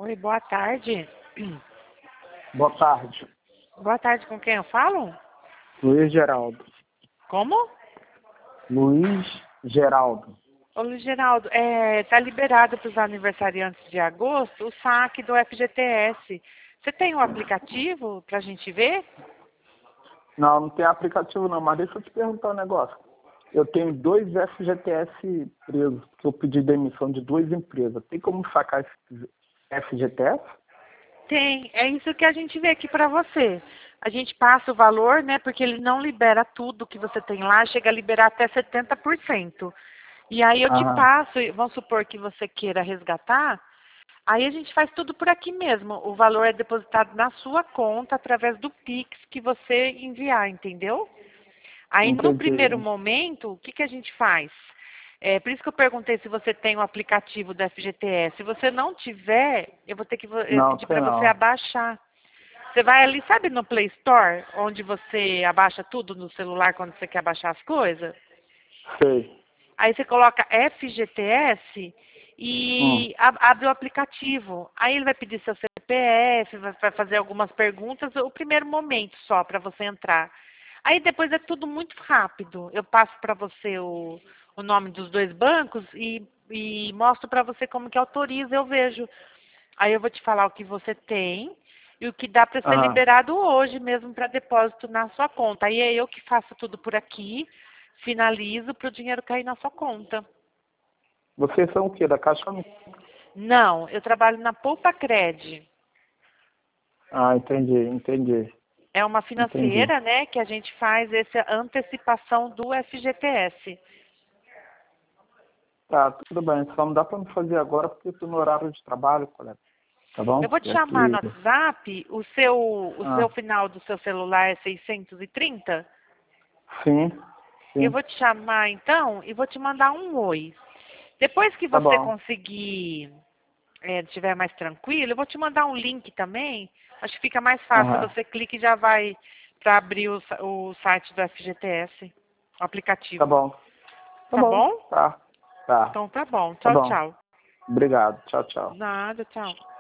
Oi, boa tarde. Boa tarde. Boa tarde, com quem eu falo? Luiz Geraldo. Como? Luiz Geraldo. Ô, Luiz Geraldo, tá liberado para os aniversariantes de agosto o saque do FGTS. Você tem um aplicativo para a gente ver? Não, não tem aplicativo não, mas deixa eu te perguntar um negócio. Eu tenho 2 FGTS presos, que eu pedi demissão de 2 empresas. Tem como sacar esse FGTS? Tem, é isso que a gente vê aqui para você. A gente passa o valor, né, porque ele não libera tudo que você tem lá, chega a liberar até 70%. E aí eu te Aham, passo, vamos supor que você queira resgatar, aí a gente faz tudo por aqui mesmo. O valor é depositado na sua conta através do Pix que você enviar, entendeu? Aí no primeiro entendi. momento, o que que a gente faz? É por isso que eu perguntei se você tem o aplicativo do FGTS. Se você não tiver, eu vou ter que Não, pedir tem para você não. abaixar. Você vai ali, sabe no Play Store, onde você abaixa tudo no celular quando você quer baixar as coisas? Sei. Aí você coloca FGTS Hum, e abre o aplicativo. Aí ele vai pedir seu CPF, vai fazer algumas perguntas, o primeiro momento só para você entrar. Aí depois é tudo muito rápido. Eu passo para você o nome dos 2 bancos e mostro para você como que autoriza, eu vejo. Aí eu vou te falar o que você tem e o que dá para ser aham. liberado hoje mesmo para depósito na sua conta. Aí é eu que faço tudo por aqui, finalizo para o dinheiro cair na sua conta. Vocês são o quê? Da Caixa? Não, eu trabalho na Poupa Cred. Ah, entendi. É uma Entendi. financeira, né, que a gente faz essa antecipação do FGTS. Tá, tudo bem. Só não dá pra me fazer agora porque eu tô no horário de trabalho, colega. Tá Eu bom? vou te E chamar no aqui... WhatsApp, o seu Ah, final do seu celular é 630. sim, Eu sim. vou te chamar então e vou te mandar um oi. Depois que Tá você bom. conseguir, estiver mais tranquilo, eu vou te mandar um link também. Acho que fica mais fácil. Aham. Você clica e já vai para abrir o site do FGTS, o Tá aplicativo. bom. Tá Tá bom. bom? Tá. Tá. Então tá bom. Tá Tchau, bom. tchau. Obrigado. Tchau, tchau. Nada, tchau.